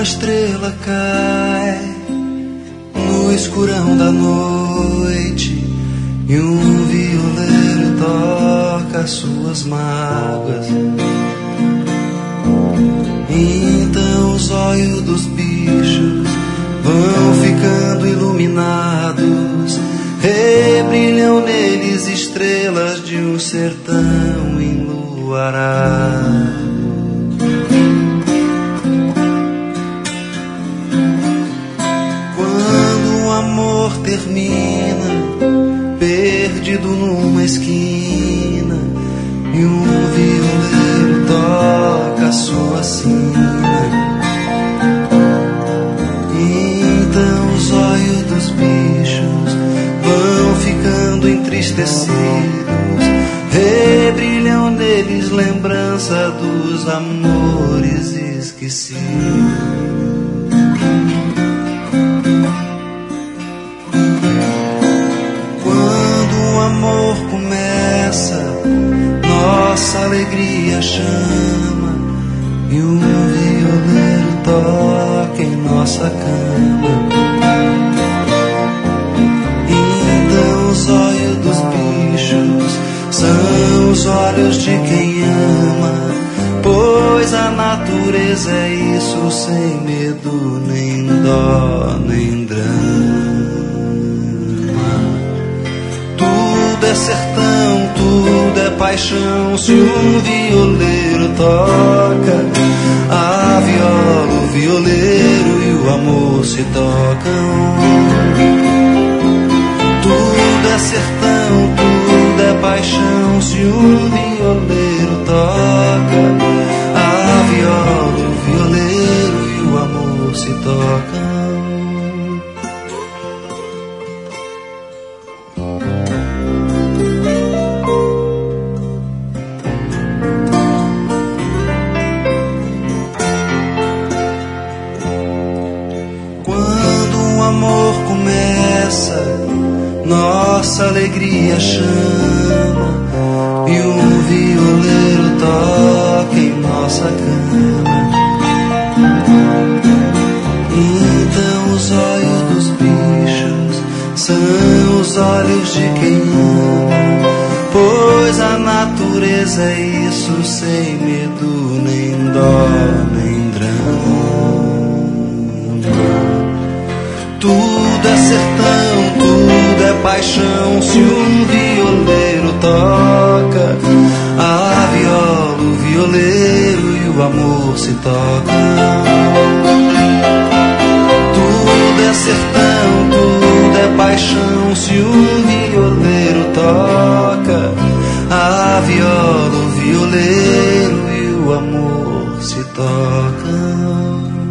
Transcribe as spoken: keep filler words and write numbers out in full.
estrela cai no escurão da noite e um violeiro toca suas mágoas. Então os olhos dos bichos vão ficando iluminados, rebrilham neles estrelas de um sertão enluarado. Quando o amor termina, perdido numa esquina, e um violeiro toca sua sina, então os olhos dos bichos vão ficando entristecidos, rebrilham neles lembrança dos amores esquecidos. Quando o amor começa, nossa alegria chama, e um violeiro toca em nossa cama. Então os olhos dos bichos são os olhos de quem ama, pois a natureza é isso, sem medo, nem dó, nem drama. Tudo é sertão, tudo é paixão, se um violeiro toca a viola, o violeiro e o amor se tocam. Tudo é sertão, tudo é paixão, se um violeiro toca a viola, o violeiro e o amor se tocam. Nossa alegria chama, e um violeiro toca em nossa cama. Então os olhos dos bichos são os olhos de quem ama, pois a natureza é isso, sem medo, nem dó, nem drama. Tudo é sertão, tudo é paixão, se um violeiro toca a viola, o violeiro e o amor se tocam. Tudo é sertão, tudo é paixão, se um violeiro toca a viola, o violeiro e o amor se tocam.